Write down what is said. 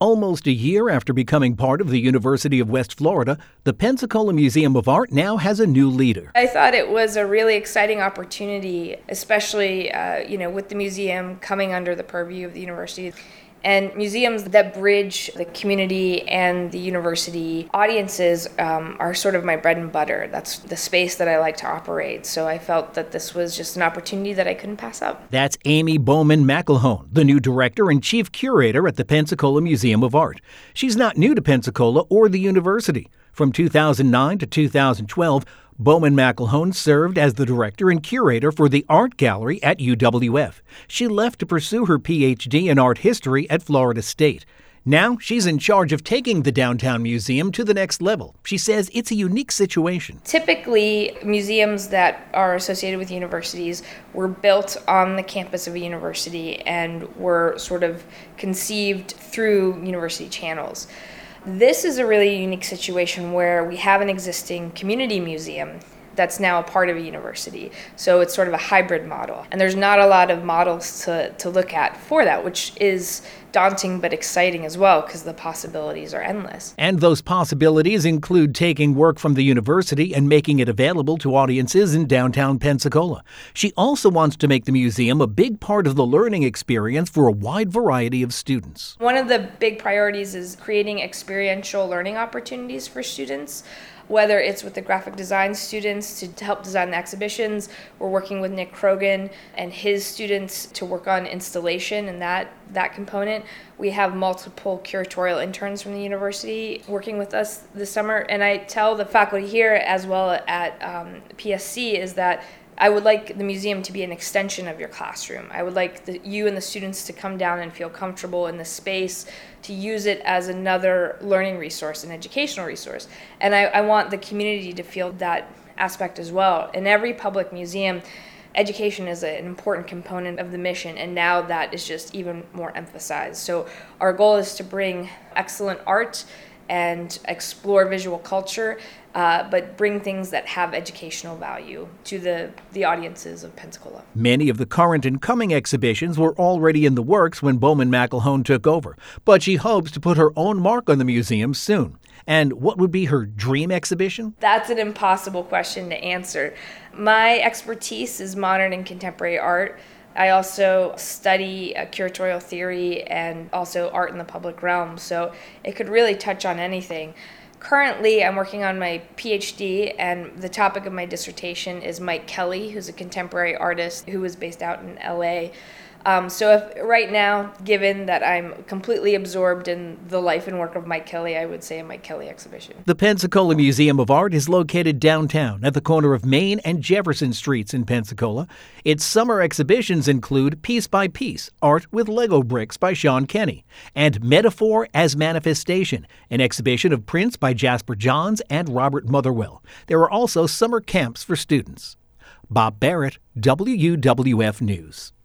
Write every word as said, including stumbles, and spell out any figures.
Almost a year after becoming part of the University of West Florida, the Pensacola Museum of Art now has a new leader. I thought it was a really exciting opportunity, especially uh, you know, with the museum coming under the purview of the university. And museums that bridge the community and the university audiences um, are sort of my bread and butter. That's the space that I like to operate. So I felt that this was just an opportunity that I couldn't pass up. That's Amy Bowman McElhone, the new director and chief curator at the Pensacola Museum of Art. She's not new to Pensacola or the university. From two thousand nine to two thousand twelve, Bowman McElhone served as the director and curator for the Art Gallery at U W F. She left to pursue her P H D in art history at Florida State. Now she's in charge of taking the downtown museum to the next level. She says it's a unique situation. Typically, museums that are associated with universities were built on the campus of a university and were sort of conceived through university channels. This is a really unique situation where we have an existing community museum that's now a part of a university. So it's sort of a hybrid model. And there's not a lot of models to, to look at for that, which is daunting but exciting as well because the possibilities are endless. And those possibilities include taking work from the university and making it available to audiences in downtown Pensacola. She also wants to make the museum a big part of the learning experience for a wide variety of students. One of the big priorities is creating experiential learning opportunities for students. Whether it's with the graphic design students to, to help design the exhibitions, we're working with Nick Krogan and his students to work on installation and that, that component. We have multiple curatorial interns from the university working with us this summer. And I tell the faculty here as well at um, P S C is that I would like the museum to be an extension of your classroom. I would like the, you and the students to come down and feel comfortable in the space, to use it as another learning resource, an educational resource. And I, I want the community to feel that aspect as well. In every public museum, education is a, an important component of the mission, and now that is just even more emphasized. So our goal is to bring excellent art and explore visual culture, uh, but bring things that have educational value to the, the audiences of Pensacola. Many of the current and coming exhibitions were already in the works when Bowman McElhone took over, but she hopes to put her own mark on the museum soon. And what would be her dream exhibition? That's an impossible question to answer. My expertise is modern and contemporary art. I also study uh, curatorial theory and also art in the public realm, so it could really touch on anything. Currently, I'm working on my P H D, and the topic of my dissertation is Mike Kelly, who's a contemporary artist who was based out in L A. Um, so if, right now, given that I'm completely absorbed in the life and work of Mike Kelly, I would say a Mike Kelly exhibition. The Pensacola Museum of Art is located downtown at the corner of Main and Jefferson Streets in Pensacola. Its summer exhibitions include Piece by Piece, Art with Lego Bricks by Sean Kenny, and Metaphor as Manifestation, an exhibition of prints by Jasper Johns and Robert Motherwell. There are also summer camps for students. Bob Barrett, W U W F News.